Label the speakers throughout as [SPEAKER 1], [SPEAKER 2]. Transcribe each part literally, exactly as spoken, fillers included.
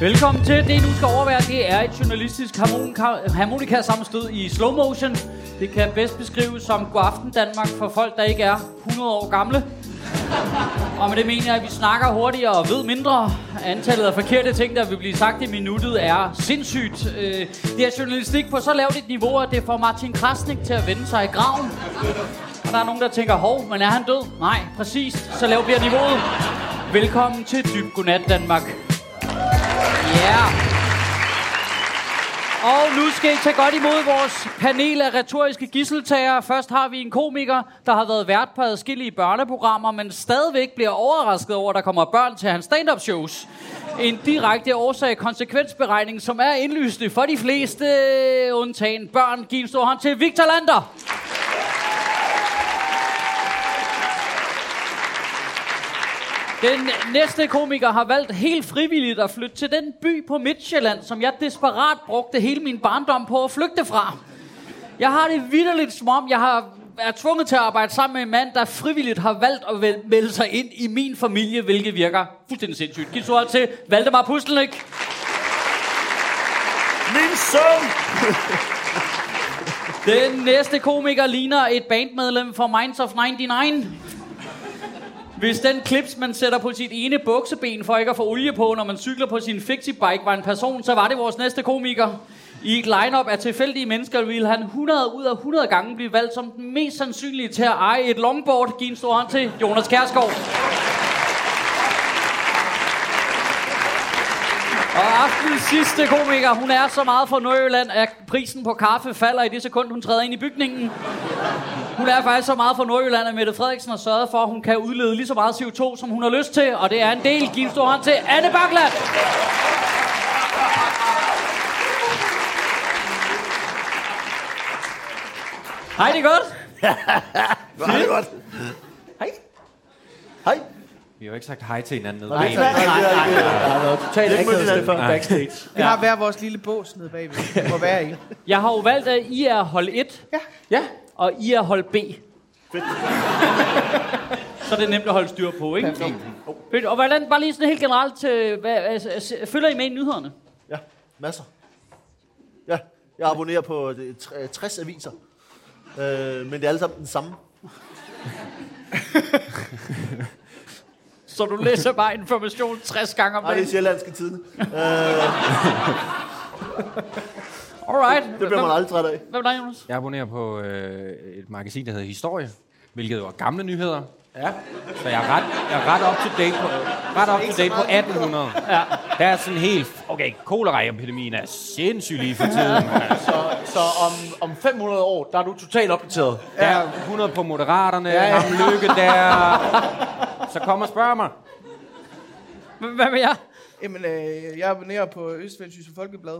[SPEAKER 1] Velkommen til. Det, du skal overvære, det er et journalistisk harmonika- harmonika-sammenstød i slow motion. Det kan bedst beskrives som God aften Danmark for folk, der ikke er hundrede år gamle. Og med det mener jeg, at vi snakker hurtigere og ved mindre. Antallet af forkerte ting, der vil blive sagt i minuttet, er sindssygt. Det er journalistik på så lavt et niveau, at det får Martin Krasnik til at vende sig i graven. Og der er nogen, der tænker, hov, men er han død? Nej, præcis. Så lavt bliver niveauet. Velkommen til Dyb Godnat Danmark. Ja. Yeah. Og nu skal I tage godt imod vores panel af retoriske gisseltagere. Først har vi en komiker, der har været vært på adskillige børneprogrammer, men stadigvæk bliver overrasket over, at der kommer børn til hans stand-up shows. En direkte årsag-konsekvensberegning, som er indlysende for de fleste, undtagen børn. Giv en stor hånd til Victor Lander. Den næste komiker har valgt helt frivilligt at flytte til den by på Midtjylland, som jeg desperat brugte hele min barndom på at flygte fra. Jeg har det vitterligt som om, jeg har er tvunget til at arbejde sammen med en mand, der frivilligt har valgt at melde sig ind i min familie, hvilket virker fuldstændig sindssygt. Giv så til Valdemar Pustelnik.
[SPEAKER 2] Min søn!
[SPEAKER 1] Den næste komiker ligner et bandmedlem fra Minds of nioghalvfems. Hvis den clips, man sætter på sit ene bukseben for ikke at få olie på, når man cykler på sin fixie-bike, var en person, så var det vores næste komiker. I et line-up af tilfældige mennesker ville han hundrede ud af hundrede gange blive valgt som den mest sandsynlige til at eje et longboard. Giv en stor hånd til Jonas Kjærsgaard. Og aftenens sidste komiker, hun er så meget fra Nordjylland, at prisen på kaffe falder i det sekund, hun træder ind i bygningen. Hun er faktisk så meget fra Nordjylland, at Mette Frederiksen har sørget for, at hun kan udlede lige så meget C O to, som hun har lyst til. Og det er en del. Giv en stor hånd til Anne Bakland. Hej, det er godt.
[SPEAKER 2] Hej, det er godt.
[SPEAKER 3] Hej.
[SPEAKER 2] Hej.
[SPEAKER 3] Vi har jo ikke sagt hej til hinanden nede
[SPEAKER 2] Nej,
[SPEAKER 3] bag.
[SPEAKER 2] nej, nej, nej. Jeg har været totalt akavet Stefan backstage.
[SPEAKER 4] Vi har hver vores lille bås nede bagved. Det må være i.
[SPEAKER 1] Jeg har jo valgt, at I er hold et.
[SPEAKER 4] Ja.
[SPEAKER 1] Ja. Og I er hold B.
[SPEAKER 2] Fedt.
[SPEAKER 1] Så er det nemt at holde styr på, ikke? Fedt. Og hvordan, bare lige sådan helt generelt, til, hvad, altså, følger I med i nyhederne?
[SPEAKER 2] Ja, masser. Ja, jeg abonnerer på tres aviser. Øh, men det er alle sammen den samme.
[SPEAKER 1] Så du læser bare information tres gange om
[SPEAKER 2] dagen? Nej, det er Sjællandske Tidende. øh.
[SPEAKER 1] Alright.
[SPEAKER 2] Det bliver man aldrig træt af.
[SPEAKER 1] Hvad med dig, Jonas?
[SPEAKER 3] Jeg abonnerer på øh, et magasin, der hedder Historie, hvilket jo er gamle nyheder. Ja. Så jeg er ret, jeg er ret up to date på, ret up to date på atten hundrede. Ja. Der er sådan helt... Okay, koleraepidemien er sindssygt lige for tiden.
[SPEAKER 5] så så om, om fem hundrede år, der er du totalt opdateret.
[SPEAKER 3] Der er hundrede på Moderaterne, ja, ja. Ham Lykke der. Så kom og spørg mig.
[SPEAKER 1] Hvad med jer?
[SPEAKER 4] Jamen, øh, jeg abonnerer på Østvendsjyske Folkeblad.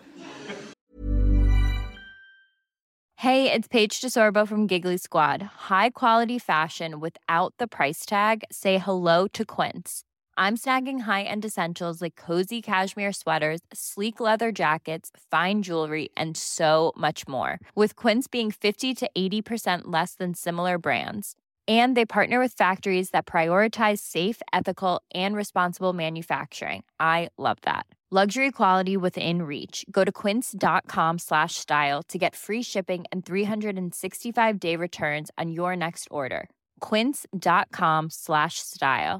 [SPEAKER 6] Hey, it's Paige DeSorbo from Giggly Squad. High quality fashion without the price tag. Say hello to Quince. I'm snagging high-end essentials like cozy cashmere sweaters, sleek leather jackets, fine jewelry, and so much more. With Quince being fifty to eighty percent less than similar brands. And they partner with factories that prioritize safe, ethical, and responsible manufacturing. I love that. Luxury quality within reach. Go to quince.com slash style to get free shipping and three sixty-five day returns on your next order. Quince.com slash style.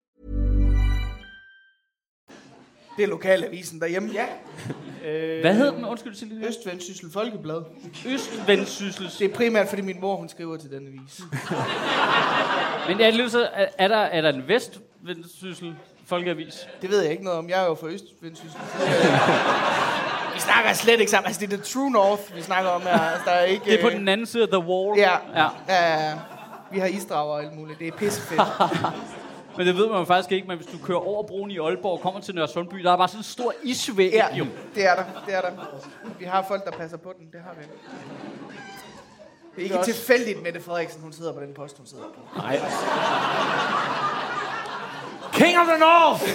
[SPEAKER 4] Det er lokalavisen derhjemme. Ja.
[SPEAKER 1] Øh, Hvad hedder den? Undskyld, til lige.
[SPEAKER 4] Østvendsjyske Folkeblad.
[SPEAKER 1] Østvendsjyske.
[SPEAKER 4] Det er primært, fordi min mor, hun skriver til den avis.
[SPEAKER 1] Men er, det så, er, er, der, er der en Vestvendsyssel Folkeavis?
[SPEAKER 4] Det ved jeg ikke noget om. Jeg er jo fra Østvendsyssel. Vi snakker slet ikke sammen. Altså, det er the true north, vi snakker om her. Altså, der er ikke,
[SPEAKER 1] det er på den anden side af the wall.
[SPEAKER 4] Ja. Ja. Ja. Vi har isdrager og alt muligt. Det er pissefedt.
[SPEAKER 1] Men det ved man jo faktisk ikke, men hvis du kører over broen i Aalborg og kommer til Nørresundby, der er bare sådan en stor isvæg.
[SPEAKER 4] Ja, det er der. Det er der. Vi har folk, der passer på den. Det har vi. Det er ikke det tilfældigt, Mette Frederiksen, hun sidder på den post, hun sidder på.
[SPEAKER 1] Nej.
[SPEAKER 5] King of the North!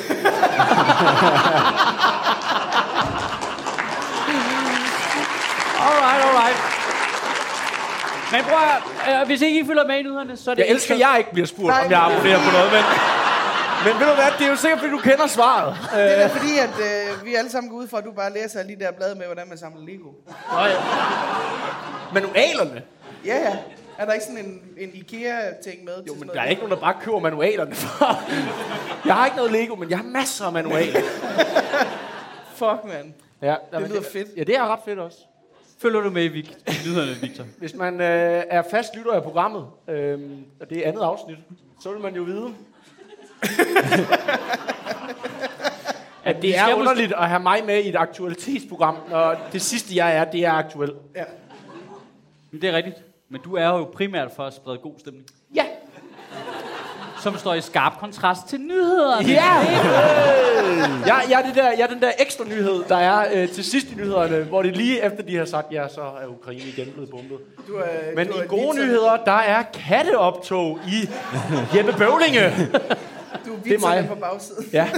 [SPEAKER 1] Alright, alright. Men bror, øh, hvis ikke I følger med i nyhederne, så er det...
[SPEAKER 5] Jeg elsker, at jeg ikke bliver spurgt, nej, om jeg abonnerer på noget, men... Men ved du hvad, det er jo sikkert, fordi du kender svaret.
[SPEAKER 4] Det er da fordi, at øh, vi alle sammen går ud fra, at du bare læser alle de der blade med, hvordan man samler Lego.
[SPEAKER 5] Manualerne.
[SPEAKER 4] Ja, ja. Er der ikke sådan en, en IKEA-ting med?
[SPEAKER 5] Jo, men der er ikke nogen, der bare køber manualerne for. Jeg har ikke noget Lego, men jeg har masser af manualer.
[SPEAKER 4] Fuck, man.
[SPEAKER 5] Ja,
[SPEAKER 4] det lyder fedt.
[SPEAKER 5] Ja, det er ret fedt også.
[SPEAKER 1] Følger du med i nyhederne, Victor?
[SPEAKER 5] Hvis man øh, er fast lytter af programmet, øh, og det er andet afsnit, så vil man jo vide, at det er underligt at have mig med i et aktualitetsprogram, når det sidste, jeg er, det er aktuelt.
[SPEAKER 4] Ja.
[SPEAKER 1] Det er rigtigt. Men du er jo primært for at sprede god stemning.
[SPEAKER 5] Ja.
[SPEAKER 1] Som står i skarp kontrast til nyhederne.
[SPEAKER 5] Ja! jeg, jeg, er det der, jeg er den der ekstra nyhed, der er øh, til sidst i nyhederne, hvor det lige efter de har sagt, ja, så er Ukraine igen blevet bombet.
[SPEAKER 4] Du er,
[SPEAKER 5] Men
[SPEAKER 4] du
[SPEAKER 5] i
[SPEAKER 4] er
[SPEAKER 5] gode nyheder, der er katteoptog i Jeppe Bøvlinge.
[SPEAKER 4] Du er,
[SPEAKER 5] det er mig
[SPEAKER 4] på bagsiden.
[SPEAKER 5] Ja.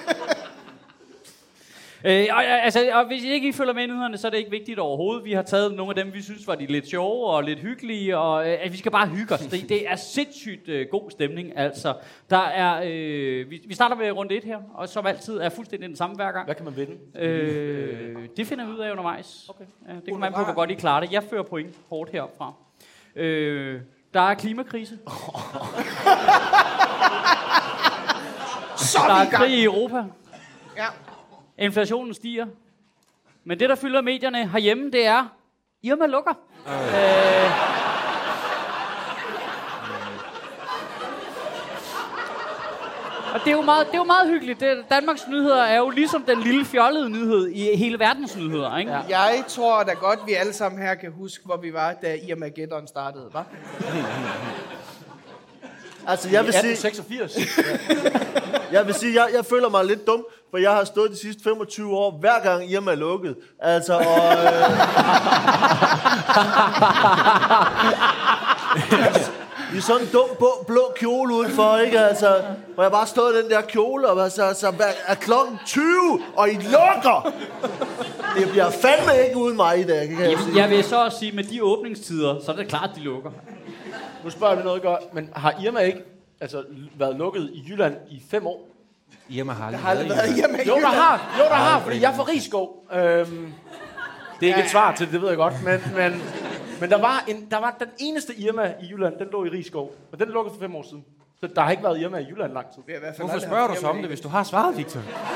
[SPEAKER 1] Øh, og, altså, og hvis I ikke I følger med i nyhederne, så er det ikke vigtigt overhovedet. Vi har taget nogle af dem, vi synes var de lidt sjove og lidt hyggelige, og øh, vi skal bare hygge os. Det, det er sindssygt øh, god stemning, altså. Der er, øh, vi, vi starter med runde et her, og som altid er fuldstændig den samme hver gang.
[SPEAKER 5] Hvad kan man vinde?
[SPEAKER 1] Øh, det finder vi ud af undervejs.
[SPEAKER 5] Okay.
[SPEAKER 1] Ja, det kommer an på, hvor godt I klarer det. Jeg fører point hårdt herfra. Øh, der er klimakrise.
[SPEAKER 4] Så
[SPEAKER 1] der er krig i Europa.
[SPEAKER 4] Ja.
[SPEAKER 1] Inflationen stiger. Men det, der fylder medierne herhjemme, det er, Irma lukker. Øh. Øh. Og det er jo meget, det er jo meget hyggeligt. Det, Danmarks nyheder er jo ligesom den lille fjollede nyhed i hele verdens nyheder, ikke?
[SPEAKER 4] Ja. Jeg tror da godt, vi alle sammen her kan huske, hvor vi var, da Irma-gætteren startede, hva'?
[SPEAKER 2] Altså, jeg vil sige...
[SPEAKER 5] atten seksogfirs.
[SPEAKER 2] Jeg vil sige, jeg, jeg føler mig lidt dum, for jeg har stået de sidste femogtyve år, hver gang Irma er lukket. Altså, og... Øh... I sådan en dum blå, blå kjole udenfor, ikke? Altså, hvor jeg bare stod i den der kjole, og så, så er klokken tyve, og I lukker! Det bliver fandme ikke uden mig i dag, kan jeg sige.
[SPEAKER 1] Jeg vil så også sige, med de åbningstider, så er det klart, at de lukker.
[SPEAKER 5] Nu spørger vi noget godt, men har Irma ikke altså, været lukket i Jylland i fem år?
[SPEAKER 3] Irma har aldrig
[SPEAKER 4] Har aldrig været Irma i
[SPEAKER 5] Jo, der
[SPEAKER 4] Jylland?
[SPEAKER 5] har, jo, der har, fordi jeg er fra Rigskov. Øhm, det er ikke et svar til det, det ved jeg godt, men, men, men der, var en, der var den eneste Irma i Jylland, den lå i Rigskov, og den lukkede for fem år siden. Så der har ikke været Irma i Jylland lang tid.
[SPEAKER 3] Hvorfor spørger du så om det, hvis du har svaret, Victor?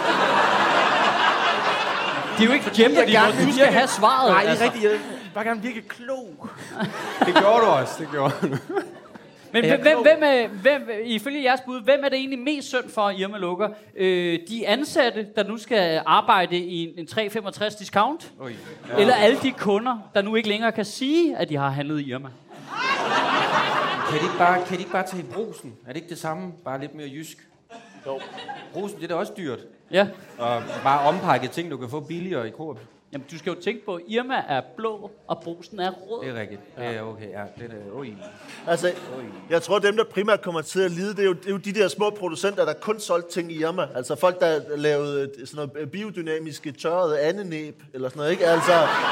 [SPEAKER 1] De er jo ikke Jeopardy, hvor du skal have svaret.
[SPEAKER 5] Nej, det er
[SPEAKER 1] altså.
[SPEAKER 5] rigtigt. Jeg vil bare gerne virke klog.
[SPEAKER 3] Det gjorde du også, det gjorde du.
[SPEAKER 1] Men hvem, hvem, hvem, er, hvem, ifølge jeres bud, hvem er det egentlig mest synd for, at Irma lukker? Øh, de ansatte, der nu skal arbejde i en, en tre femogtres discount?
[SPEAKER 3] Oj.
[SPEAKER 1] Ja. Eller alle de kunder, der nu ikke længere kan sige, at de har handlet i Irma?
[SPEAKER 3] Kan de ikke bare, kan de ikke bare tage i Brugsen? Er det ikke det samme? Bare lidt mere jysk?
[SPEAKER 5] Jo.
[SPEAKER 3] Brugsen, det er da også dyrt.
[SPEAKER 1] Ja.
[SPEAKER 3] Og bare ompakke ting, du kan få billigere i Coop.
[SPEAKER 1] Jamen, du skal jo tænke på, at Irma er blå, og Brugsen er rød.
[SPEAKER 3] Det er rigtigt. Ja. Det er okay. Ja, det er, oj.
[SPEAKER 2] Altså, jeg tror, dem, der primært kommer til at lide, det er jo, det er jo de der små producenter, der kun solgte ting i Irma. Altså folk, der lavede sådan noget biodynamiske tørrede andenæb, eller sådan noget, ikke? Altså...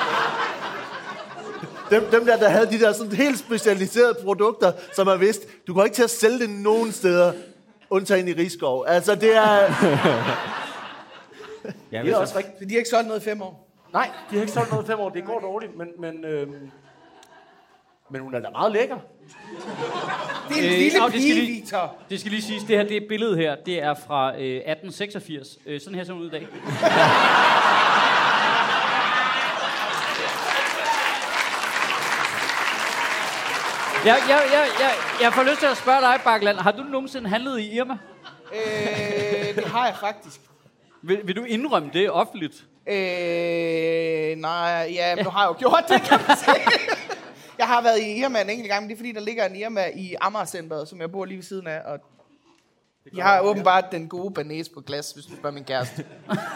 [SPEAKER 2] Dem, dem der, der havde de der sådan helt specialiserede produkter, som er vidst, du går ikke til at sælge det nogen steder, undtagen i Rigskov. Altså, det er...
[SPEAKER 3] Ja,
[SPEAKER 5] Det er også rigtigt.
[SPEAKER 4] Så de har ikke solgt noget i fem år?
[SPEAKER 5] Nej, de har ikke solgt noget i fem år. Det går dårligt, men, men, øhm, men hun er da meget lækker.
[SPEAKER 4] Det er en
[SPEAKER 1] Øh,
[SPEAKER 4] lille
[SPEAKER 1] og det skal
[SPEAKER 4] pige,
[SPEAKER 1] lige-
[SPEAKER 4] Victor.
[SPEAKER 1] Det skal lige siges, det her det billede her, det er fra øh, atten seksogfirs. Øh, sådan her ser hun ud i dag. Jeg, jeg, jeg, jeg, jeg får lyst til at spørge dig, Bakkeland. Har du nogensinde handlet i Irma?
[SPEAKER 4] Øh, det har jeg faktisk.
[SPEAKER 1] Vil, vil du indrømme det offentligt?
[SPEAKER 4] Øh, nej, ja, nu har jeg jo gjort det, kan man sige. Jeg har været i Irma en enkelt gang, men det er fordi, der ligger en Irma i Amagercenteret, som jeg bor lige ved siden af, og jeg har åbenbart den gode banæs på glas, hvis du spørger min kæreste.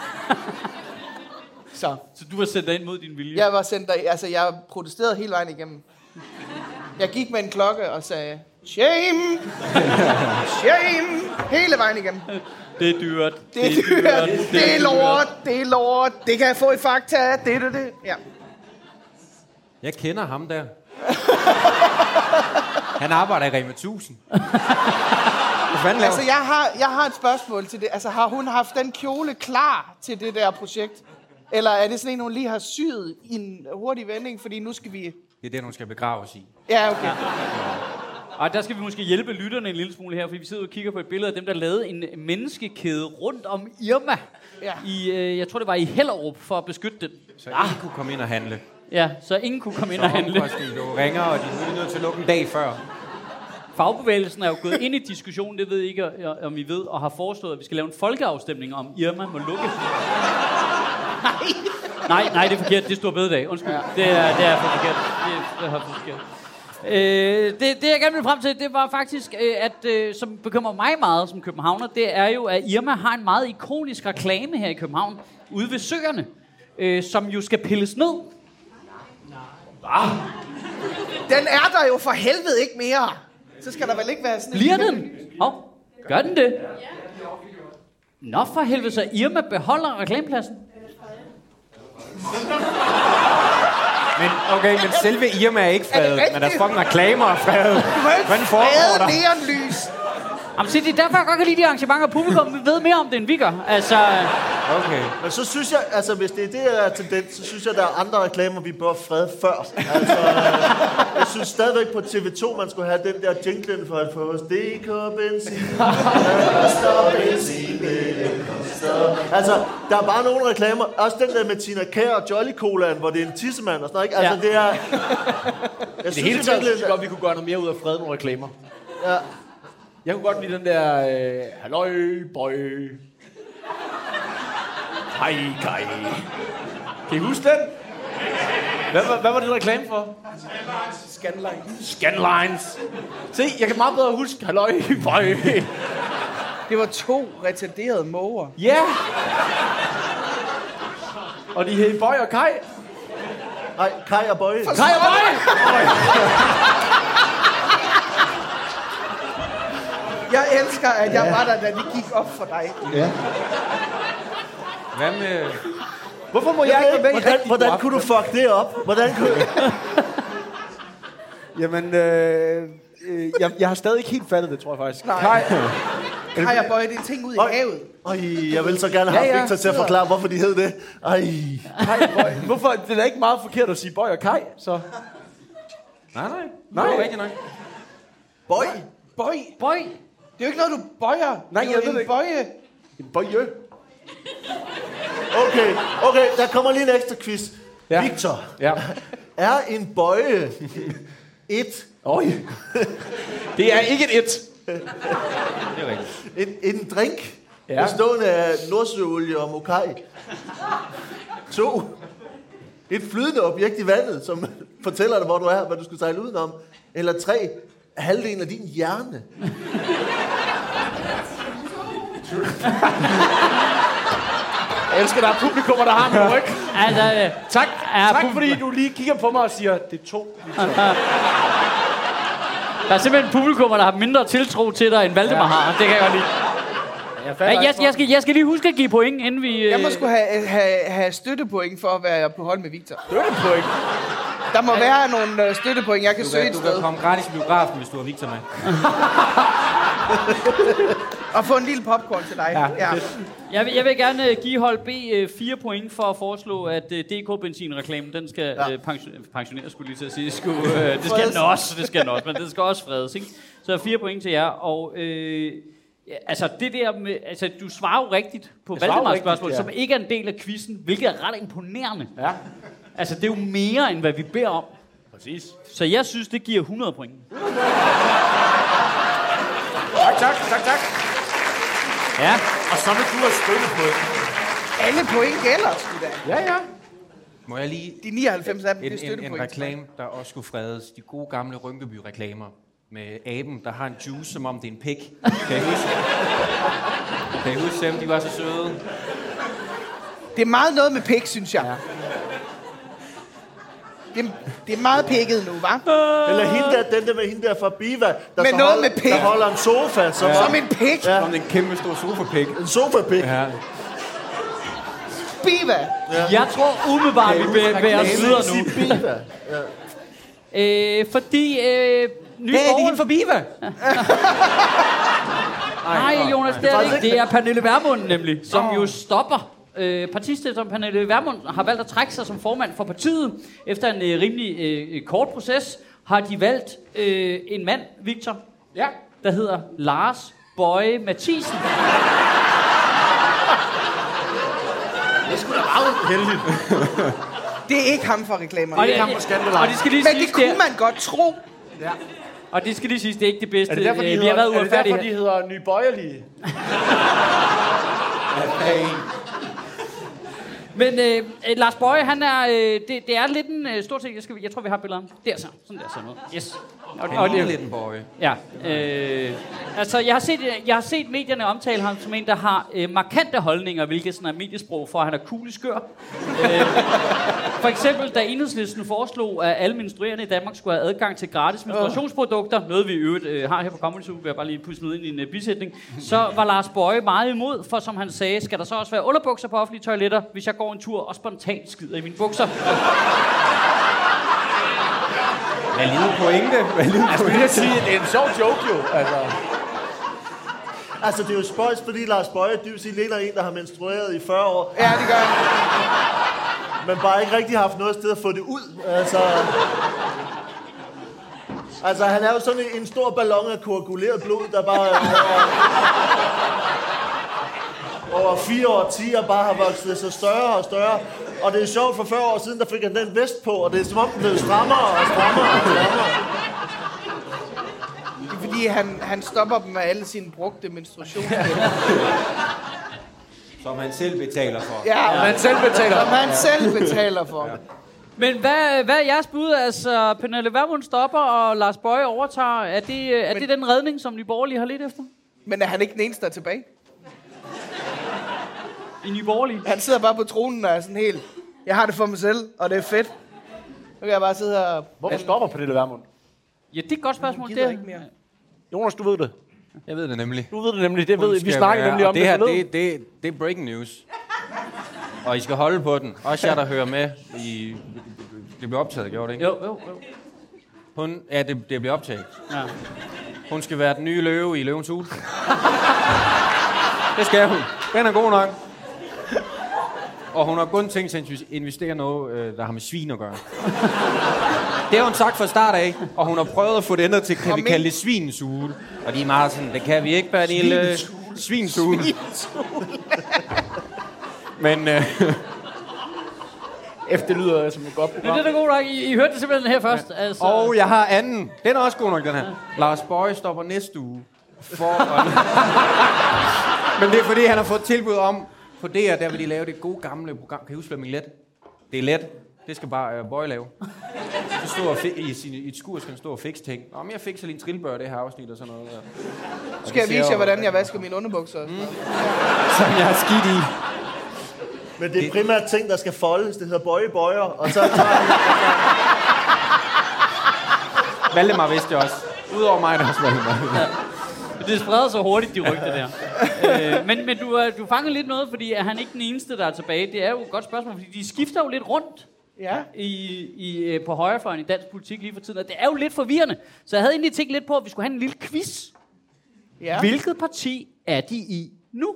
[SPEAKER 4] Så.
[SPEAKER 1] Så du var sendt dig ind mod din vilje?
[SPEAKER 4] Jeg var sendt der, altså jeg protesterede hele vejen igennem. Jeg gik med en klokke og sagde, shame, shame, hele vejen igennem.
[SPEAKER 1] Det er dyrt.
[SPEAKER 4] Det er dyrt, det er lort, det er lort, det kan jeg få i Fakta, det er det, det. Ja.
[SPEAKER 3] Jeg kender ham der. Han arbejder i Rema tusind. fanden laver?
[SPEAKER 4] Altså, jeg har, jeg har et spørgsmål til det. Altså, har hun haft den kjole klar til det der projekt? Eller er det sådan en, hun lige har syet i en hurtig vending, fordi nu skal vi...
[SPEAKER 3] Det er det, hun skal begraves i.
[SPEAKER 4] Ja, okay.
[SPEAKER 1] Og der skal vi måske hjælpe lytterne en lille smule her, fordi vi sidder og kigger på et billede af dem, der lavede en menneskekæde rundt om Irma.
[SPEAKER 4] Ja.
[SPEAKER 1] I, øh, jeg tror, det var i Hellerup, for at beskytte den.
[SPEAKER 3] Så ingen kunne komme ind og handle.
[SPEAKER 1] Ja, så ingen kunne komme ind
[SPEAKER 3] Så
[SPEAKER 1] og handle.
[SPEAKER 3] omkostningen blev ringer, og de er nødt til at lukke en dag før.
[SPEAKER 1] Fagbevægelsen er jo gået ind i diskussionen, det ved I ikke, om I ved, og har foreslået, at vi skal lave en folkeafstemning om Irma må lukke. Nej, nej, det er forkert. Det er stor bededag. Undskyld. Ja. Det, er, det er for forkert. Det er, det er for forkert. Øh, det, det, jeg gerne vil frem til, det var faktisk, øh, at øh, som bekymrer mig meget som københavner, det er jo, at Irma har en meget ikonisk reklame her i København, ude ved søerne, øh, som jo skal pilles ned.
[SPEAKER 4] Ah. Den er der jo for helvede ikke mere. Så skal der vel ikke være sådan en...
[SPEAKER 1] Bliver den? Hov, oh, gør den det? Nå for helvede, så Irma beholder reklamepladsen.
[SPEAKER 3] Men okay, men selve Irma er ikke fredet, men der er fucking reklamer og fredet.
[SPEAKER 4] Du må ikke frede neonlys.
[SPEAKER 1] Jamen, se, det er derfor, jeg godt kan lide de arrangementer, og publikum vi ved mere om det, end vi gør. Altså...
[SPEAKER 3] Okay.
[SPEAKER 2] Men så synes jeg, altså hvis det er det, der er tendens, så synes jeg, der er andre reklamer, vi bør frede før. Altså, jeg synes stadigvæk på T V to, man skulle have den der jinglen for at få os. D K benzin, koster benzin, det koster. Altså, der er bare nogle reklamer. Også den der med Tina Kjær og Jolly Colaen, hvor det er en tissemand og sådan noget, ikke? Altså, ja. det er... Jeg
[SPEAKER 5] det
[SPEAKER 2] synes
[SPEAKER 5] hele taget
[SPEAKER 2] virkelig,
[SPEAKER 5] godt, vi kunne gøre noget mere ud af frede nogle reklamer.
[SPEAKER 2] Ja.
[SPEAKER 5] Jeg kunne godt lide den der... Øh, halløj, boy. Hej, kaj. Kan I huske den? Hvad, hvad, hvad var det reklame for?
[SPEAKER 4] Scanlines.
[SPEAKER 5] Scanlines. Se, jeg kan meget bedre huske. Halløj, boy.
[SPEAKER 4] Det var to retarderede måger.
[SPEAKER 5] Ja. Yeah. Og de hed Boy og Kai.
[SPEAKER 2] Nej, Kai og Bøje.
[SPEAKER 5] Kai og Boy!
[SPEAKER 4] Jeg elsker, at jeg var der, da det gik op for dig.
[SPEAKER 5] Ja.
[SPEAKER 3] Hvad med...
[SPEAKER 5] Hvorfor må jeg, jeg ikke være med i
[SPEAKER 2] hvordan,
[SPEAKER 5] rigtig
[SPEAKER 2] hvordan
[SPEAKER 5] god
[SPEAKER 2] kunne du fuck det op? Hvordan kunne
[SPEAKER 5] Jamen, øh, øh, jeg, jeg har stadig ikke helt fattet det, tror jeg faktisk.
[SPEAKER 4] Nej.
[SPEAKER 5] Kai,
[SPEAKER 4] Kai og Bøje, det er ting ud i
[SPEAKER 2] Øj,
[SPEAKER 4] havet.
[SPEAKER 2] Øj, jeg vil så gerne have
[SPEAKER 5] Ja, ja.
[SPEAKER 2] Victor til at forklare, hvorfor de hed det. Ej.
[SPEAKER 5] Kai og Boy. Hvorfor? Det er da ikke meget forkert at sige Boy og Kai, så...
[SPEAKER 3] Nej, nej.
[SPEAKER 5] Nej.
[SPEAKER 3] Det er ikke nok.
[SPEAKER 2] Bøj.
[SPEAKER 4] Bøj.
[SPEAKER 1] Bøj.
[SPEAKER 4] Det er jo ikke noget, du bøjer.
[SPEAKER 5] Nej,
[SPEAKER 4] det er
[SPEAKER 5] jeg
[SPEAKER 4] jo
[SPEAKER 5] ved
[SPEAKER 4] en
[SPEAKER 5] det ikke.
[SPEAKER 4] bøje.
[SPEAKER 5] En bøje.
[SPEAKER 2] Okay, okay, der kommer lige en ekstra quiz.
[SPEAKER 5] Ja.
[SPEAKER 2] Victor,
[SPEAKER 5] Ja.
[SPEAKER 2] er en bøje et
[SPEAKER 5] Øj. Det er ikke et et.
[SPEAKER 3] Det er rigtigt.
[SPEAKER 2] en, en drink
[SPEAKER 5] Ja.
[SPEAKER 2] bestående af nordsøolie og mokai? To. Et flydende objekt i vandet, som fortæller dig, hvor du er, hvad du skal sejle udenom. Eller tre. Halvdelen af din hjerne.
[SPEAKER 5] Jeg elsker, der er publikummer, der har med ryg.
[SPEAKER 1] Altså, øh,
[SPEAKER 5] Tak,
[SPEAKER 1] er
[SPEAKER 5] tak
[SPEAKER 1] pub-
[SPEAKER 5] fordi du lige kigger på mig og siger, det er to.
[SPEAKER 1] der er simpelthen publikummer, der har mindre tiltro til dig, end Valdemar
[SPEAKER 5] Ja.
[SPEAKER 1] har. Det kan jeg godt lide.
[SPEAKER 5] Jeg,
[SPEAKER 1] Ja, jeg, jeg, skal, jeg skal lige huske at give point, inden vi... Øh...
[SPEAKER 4] Jeg må sgu have, have, have støttepoint for at være på hold med Victor.
[SPEAKER 5] Støttepoint.
[SPEAKER 4] Der må være nogle uh, støttepoint, jeg kan
[SPEAKER 3] Du
[SPEAKER 4] søge
[SPEAKER 3] kan,
[SPEAKER 4] et
[SPEAKER 3] du kan
[SPEAKER 4] sted.
[SPEAKER 3] komme gratis i biografen, hvis du har Victor med.
[SPEAKER 4] Og få en lille popcorn til dig.
[SPEAKER 5] Ja,
[SPEAKER 4] Ja.
[SPEAKER 1] Jeg vil, jeg vil gerne øh, give hold B øh, fire point for at foreslå, at øh, D K-benzinreklamen, den skal
[SPEAKER 2] Ja.
[SPEAKER 1] øh, pension, pensioneres, skulle lige til at sige. Skulle, øh, det skal den også, det skal den også, men det skal også fredes, ikke? Så fire point til jer, og øh, ja, altså det der med, altså du svarer jo rigtigt på
[SPEAKER 5] Jeg svarer
[SPEAKER 1] Valdemars
[SPEAKER 5] rigtigt,
[SPEAKER 1] spørgsmål,
[SPEAKER 5] ja.
[SPEAKER 1] som ikke er en del af quizzen, hvilket er ret imponerende.
[SPEAKER 5] Ja,
[SPEAKER 1] Altså det er jo mere, end hvad vi beder om.
[SPEAKER 5] præcis.
[SPEAKER 1] Så jeg synes, det giver hundrede point.
[SPEAKER 5] Tak, tak, tak, tak.
[SPEAKER 1] Ja.
[SPEAKER 5] Og så vil du have støttepoint.
[SPEAKER 4] Alle point gælder, sgu da.
[SPEAKER 5] Ja, ja.
[SPEAKER 3] Må jeg lige...
[SPEAKER 4] De nioghalvfems af dem, det er
[SPEAKER 3] En, en, en
[SPEAKER 4] støttepoint.
[SPEAKER 3] reklame, der også skulle fredes. De gode gamle Rynkeby-reklamer. Med aben, der har en juice, som om det er en pik. Kan I huske? Kan I huske dem? De var så søde.
[SPEAKER 4] Det er meget noget med pik, synes jeg.
[SPEAKER 5] Ja.
[SPEAKER 4] Det, det er meget pikket nu, hva'?
[SPEAKER 2] Eller hende der, den der med hende der fra Biva, der,
[SPEAKER 4] Men
[SPEAKER 2] så
[SPEAKER 4] noget
[SPEAKER 2] holder,
[SPEAKER 4] med pik.
[SPEAKER 2] der holder en sofa. Som,
[SPEAKER 4] Som en pik.
[SPEAKER 2] Ja.
[SPEAKER 3] Som en kæmpe stor sofapik.
[SPEAKER 2] En sofapik.
[SPEAKER 3] Ja.
[SPEAKER 4] Biva.
[SPEAKER 1] Jeg tror umiddelbart, vi bevæger os videre nu.
[SPEAKER 2] Biva.
[SPEAKER 1] Øh, fordi... Øh, Nye
[SPEAKER 3] Hey, det er
[SPEAKER 1] Borgerlige-
[SPEAKER 3] hende for Biva.
[SPEAKER 1] Nej, Jonas, det er det ikke. Det er Pernille Vermund nemlig, som oh. jo stopper. Øh, Partistifter Pernille Vermund har valgt at trække sig som formand for partiet. Efter en øh, rimelig øh, kort proces har de valgt øh, en mand, Victor,
[SPEAKER 5] ja.
[SPEAKER 1] der hedder Lars Boje Mathiesen.
[SPEAKER 2] Det er sgu da meget heldigt.
[SPEAKER 4] Det er ikke ham for reklamer.
[SPEAKER 1] Og
[SPEAKER 4] det
[SPEAKER 1] det,
[SPEAKER 4] er ham for Scandalite.
[SPEAKER 1] og det skal lige
[SPEAKER 4] Men
[SPEAKER 1] sige,
[SPEAKER 4] det kunne man godt tro.
[SPEAKER 1] Ja. Og det skal lige sige, det er ikke det bedste.
[SPEAKER 5] Er det derfor, de,
[SPEAKER 1] øh,
[SPEAKER 5] hedder,
[SPEAKER 1] vi har været
[SPEAKER 5] er det derfor, de
[SPEAKER 1] her.
[SPEAKER 5] hedder Nye Bøjerlige?
[SPEAKER 1] Men øh, Lars Boje, han er, øh, det, det er lidt en øh, stort ting. Jeg, skal, jeg tror, vi har billeder om. Der så. Sådan der, sådan noget. Yes.
[SPEAKER 3] Og, og det er lidt en boy.
[SPEAKER 1] Ja. Øh, altså, jeg har, set, jeg har set medierne omtale ham som en, der har øh, markante holdninger, hvilket sådan er mediesprog for, at han er cool i skør. øh, for eksempel, da Enhedslisten foreslog, at alle menstruerende i Danmark skulle have adgang til gratis menstruationsprodukter, noget vi i øvrigt øh, har her på Comedy Zoo, vil jeg bare lige pusse ned ind i en øh, bisætning, så var Lars Boje meget imod, for som han sagde, skal der så også være underbukser på offentlige toiletter, hvis jeg går en tur og spontant skider i mine bukser.
[SPEAKER 3] Valide pointe. Valide
[SPEAKER 5] Jeg skulle lige sige, at det er en sjov joke jo. Altså.
[SPEAKER 2] Altså, det er jo spøjs, fordi Lars Boje dybest set ligner en, der har menstrueret i fyrre år.
[SPEAKER 4] Ja, det gør han.
[SPEAKER 2] Men bare ikke rigtig haft noget sted at få det ud. Altså, altså han er jo sådan en stor ballon af koaguleret blod, der bare over, over fire årtier bare har vokset så større og større. Og det er sjovt, for fyrre år siden, der fik han den vest på, og det er som om, den blev strammere og strammere og strammere.
[SPEAKER 4] Det er fordi, han, han stopper dem med alle sine brugte menstruationer.
[SPEAKER 3] Som han selv betaler for.
[SPEAKER 4] Ja,
[SPEAKER 5] Som han selv betaler.
[SPEAKER 4] Som han selv betaler for. Ja.
[SPEAKER 1] Men hvad, hvad er jeres bud? Altså, Pernille Vermund stopper, og Lars Boje overtager. Er det, er
[SPEAKER 4] Men,
[SPEAKER 1] det den redning, som Nye Borgerlige har lidt efter?
[SPEAKER 4] Men er han ikke den eneste, der er tilbage?
[SPEAKER 1] I Nye Borgerlige?
[SPEAKER 4] Han sidder bare på tronen og er sådan helt... Jeg har det for mig selv, og det er fedt. Nu kan jeg bare sidde her...
[SPEAKER 5] Hvorfor stopper Pernille Vermund?
[SPEAKER 1] Ja, det er et godt spørgsmål.
[SPEAKER 4] Hun
[SPEAKER 1] Det
[SPEAKER 4] gider
[SPEAKER 1] er,
[SPEAKER 4] ikke mere.
[SPEAKER 5] Jonas, du ved det.
[SPEAKER 3] Jeg ved det nemlig.
[SPEAKER 5] Du ved det nemlig. Det ved vi
[SPEAKER 3] Skal
[SPEAKER 5] snakker
[SPEAKER 3] være-
[SPEAKER 5] nemlig om
[SPEAKER 3] det her.
[SPEAKER 5] forleden.
[SPEAKER 3] Det, det, det er breaking news. Og I skal holde på den. Også jer, der hører med. I, det bliver optaget, gjorde det ikke?
[SPEAKER 1] jo, jo, jo.
[SPEAKER 3] Hun, ja, det, det bliver optaget.
[SPEAKER 1] Ja.
[SPEAKER 3] Hun skal være den nye løve i Løvens Hule. Det skal hun. Den er god nok. Og hun har kun tænkt sig at investere noget, øh, der har med svin at gøre. Det har hun sagt fra start af, og hun har prøvet at få det ændret til, kan vi kalde det svinshule. Og de er meget sådan, det kan vi ikke, Pernille. Svinshule. Men... Øh,
[SPEAKER 5] Efter det lyder som et godt
[SPEAKER 1] Men
[SPEAKER 5] program.
[SPEAKER 1] det er da god nok. I, I hørte det simpelthen her først. Altså.
[SPEAKER 3] og jeg har anden. Den er også god nok, den her. Lars Boje stopper næste uge. For at... Men det er fordi, han har fået tilbud om, på det her, der vil de lave det gode gamle program. Kan I huske, hvad min let? Det er let. Det skal bare uh, Boje lave. Så stå og fi- i, sin, i et skur skal han stå og fikse ting. Nå, men jeg fikser lige en trillebør, det her afsnit og sådan noget. Ja.
[SPEAKER 4] Nu skal jeg vise jer, hvordan jeg vasker mine underbukser. Mm.
[SPEAKER 3] Som jeg har skidt i.
[SPEAKER 2] Men det er primært ting, der skal foldes. Det hedder bøje bøjer, og så tager han...
[SPEAKER 3] Valdemar vidste jeg også. Udover mig, der også Valdemar.
[SPEAKER 1] Ja. Det spreder så hurtigt, de rygter der. øh, men men du, du fanger lidt noget, fordi er han ikke den eneste, der er tilbage? Det er jo et godt spørgsmål, fordi de skifter jo lidt rundt
[SPEAKER 4] Ja.
[SPEAKER 1] i, i, på højrefløjen i dansk politik lige for tiden. Og det er jo lidt forvirrende. Så jeg havde egentlig tænkt lidt på, at vi skulle have en lille quiz.
[SPEAKER 4] Ja.
[SPEAKER 1] Hvilket parti er de i nu?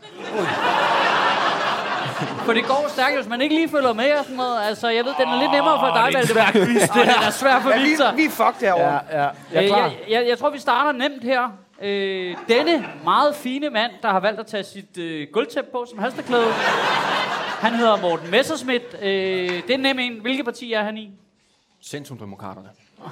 [SPEAKER 1] For det går stærkt, hvis man ikke lige følger med og sådan noget. Altså, jeg ved, den er lidt nemmere for dig, Valdemar. Det er svært for
[SPEAKER 4] Ja, vi,
[SPEAKER 1] Victor.
[SPEAKER 4] vi er fucked herovre.
[SPEAKER 5] Ja, ja. Jeg er
[SPEAKER 1] Øh,
[SPEAKER 5] klar.
[SPEAKER 1] jeg, jeg, jeg tror, vi starter nemt her. Øh, denne meget fine mand, der har valgt at tage sit øh, gulvtæppe på som halsterklæde. Han hedder Morten Messerschmidt. Øh, det er nem en. Hvilket parti er han i?
[SPEAKER 3] Centrumdemokraterne.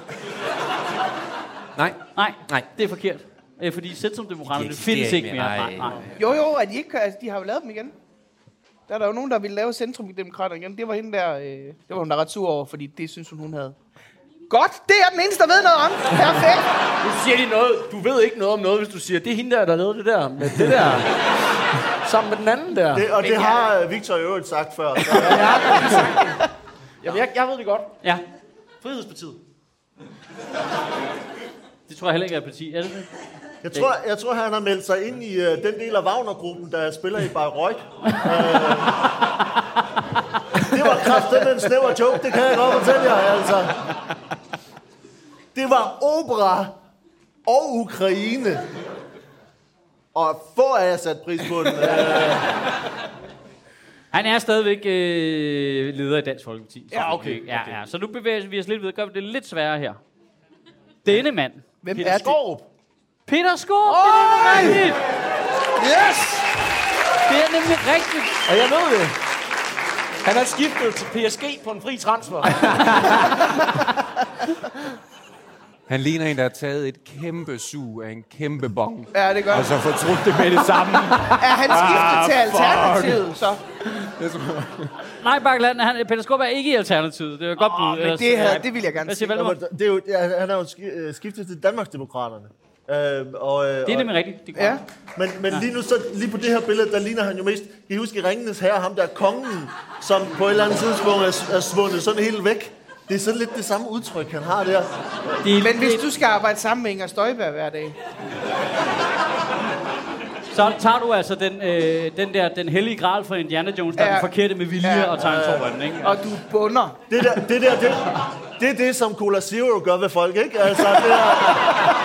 [SPEAKER 3] Nej.
[SPEAKER 1] Nej,
[SPEAKER 3] Nej.
[SPEAKER 1] det er forkert. Øh, fordi Centrumdemokraterne
[SPEAKER 3] Det
[SPEAKER 1] det findes
[SPEAKER 3] eksisterer
[SPEAKER 1] ikke
[SPEAKER 3] ikke
[SPEAKER 1] mere.
[SPEAKER 3] mere.
[SPEAKER 1] Nej, nej.
[SPEAKER 4] Jo, jo, at de, ikke, altså, de har jo lavet dem igen. Der er der jo nogen, der ville lave Centrumdemokraterne igen. Det var hende der, øh, det var hun der ret sur over, fordi det synes hun, hun havde. Godt, det er den eneste, der ved noget om. Perfekt.
[SPEAKER 5] Nu siger de noget. Du ved ikke noget om noget, hvis du siger, det er hende der, der lavede det der. Med det der. Sammen med den anden der.
[SPEAKER 2] Det, og det har øh, Victor i øvrigt sagt før. Så,
[SPEAKER 5] Jamen, jeg, jeg ved det godt.
[SPEAKER 1] Ja,
[SPEAKER 5] Frihedspartiet.
[SPEAKER 1] det tror jeg heller ikke er et parti. Er det det?
[SPEAKER 2] jeg, tror, jeg tror, han har meldt sig ind i øh, den del af Wagner-gruppen, der spiller i Bayreuth. øh, det var kraftigt en snæver joke, det kan jeg godt fortælle jer. Altså. Det var opera og Ukraine. Og få af jer sat pris på den.
[SPEAKER 1] Han er stadigvæk øh, leder i Dansk Folkeparti.
[SPEAKER 5] Ja, okay, okay.
[SPEAKER 1] Ja, ja. Så nu bevæger vi os lidt videre. Gør vi det lidt sværere her. Denne mand.
[SPEAKER 4] Hvem
[SPEAKER 5] Peter
[SPEAKER 4] er det?
[SPEAKER 5] Skaarup.
[SPEAKER 1] Peter Skaarup, det er nemlig rigtigt.
[SPEAKER 2] Yes!
[SPEAKER 1] Det er nemlig rigtigt.
[SPEAKER 5] Og jeg ved det. Han er skiftet til P S G på en fri transfer.
[SPEAKER 3] Han ligner en, der har taget et kæmpe sug af en kæmpe bong.
[SPEAKER 4] Ja, det gør
[SPEAKER 3] Og så fortrudt det med det samme.
[SPEAKER 4] Er han skiftet til Alternativet, så?
[SPEAKER 1] Nej, Bakkeland, han, Peter Skaarup er ikke i Alternativet. Det er et godt bud.
[SPEAKER 4] Åh, men
[SPEAKER 1] Ellers-
[SPEAKER 4] det, havde, det vil jeg gerne
[SPEAKER 1] Hvad
[SPEAKER 4] sige.
[SPEAKER 1] siger Valdemar?
[SPEAKER 2] Jamen, det er jo, ja, han er jo ski- øh, skiftet til Danmarksdemokraterne. Øh, og, øh,
[SPEAKER 1] Det er nemlig rigtigt. Det er
[SPEAKER 4] Ja.
[SPEAKER 1] godt.
[SPEAKER 2] Men, men lige nu, så, lige på det her billede, der ligner han jo mest... Kan I huske i Ringenes Herre, ham der kongen, som på et eller andet tidspunkt er, er svundet sådan helt væk? Det er sådan lidt det samme udtryk, han har der.
[SPEAKER 1] Det,
[SPEAKER 4] Men hvis du skal arbejde sammen med Inger Støjberg hver dag,
[SPEAKER 1] Så tager du altså den, øh, den der, den hellige gral fra Indiana Jones, der
[SPEAKER 4] Ja.
[SPEAKER 1] er den forkerte med vilje
[SPEAKER 4] Ja.
[SPEAKER 1] og tager en tår af den, ikke?
[SPEAKER 4] og du bunder.
[SPEAKER 2] Det der, det der, det, det er det, som Cola Zero gør ved folk, ikke? Altså, det er...